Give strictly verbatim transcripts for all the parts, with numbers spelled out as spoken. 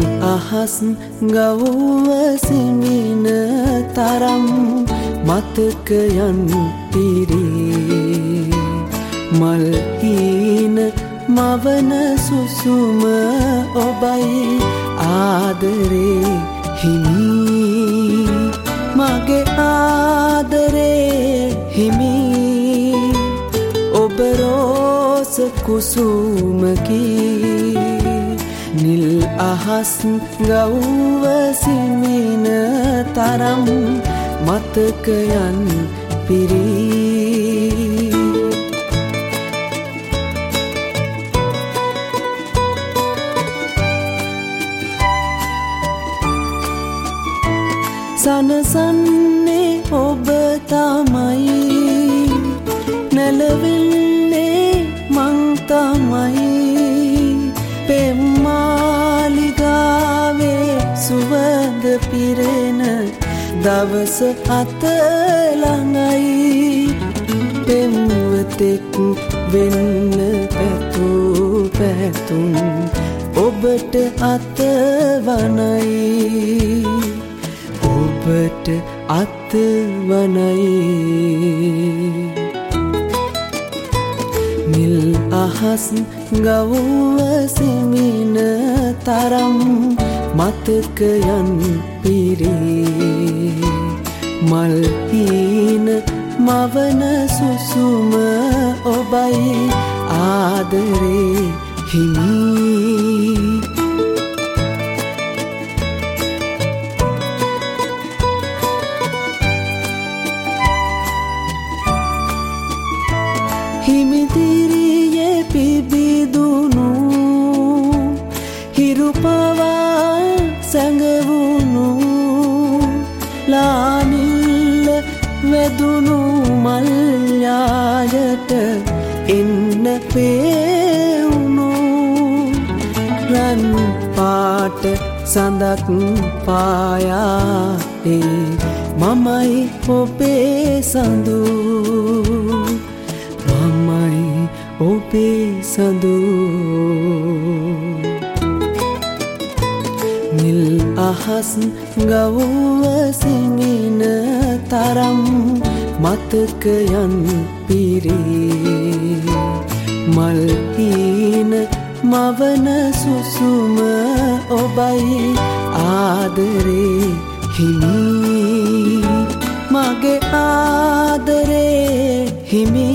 අහස් ගවුව සිමින තරම් මතකයන් පිරී මල් හීන මවන සුසුම ඔබයි ආදරේ හිමි මගේ ආදරේ හිමි ඔබ රෝස කුසුමකි නිල් අහස් ගවුව සිමින තරම් මතකයන් පිරී සනසන්නේ ඔබ තමයි නැලවිල්ලේ මං තමයි පෙම්මාලිගාවේ සුවඳ පිරෙන දවස අත ළඟයි පෙම්වතෙක් වෙන්න පැතූ පැතුම් ඔබට අතවනයි ඔබට අතවනයි නිල් අහස් ගවුව සිමින තරම් මතකයන් පිරී මල් හීන මවන සුසුම ඔබයි ආදරේ හිමි හිමිදිරියේ පිබිදුණු හිරු පවා සැඟවුණු ලානිල්ල වැදුණු මල් යායට එන්න පෙවුණු රන් පාට සඳක් පායා ඒ මමයි ඔබේ සඳු මමයි ඔබේ සඳු නිල් අහස් ගවුව සිමින තරම් මතකයන් පිරී මල් හීන මවන සුසුම ඔබයි ආදරේ හිමි මගේ ආදරේ හිමි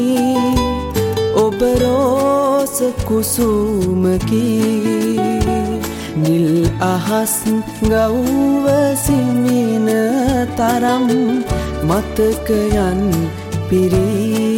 ඔබ රෝස කුසුමකි නිල් අහස් ගවුව සිමින තරම් මතකයන් පිරී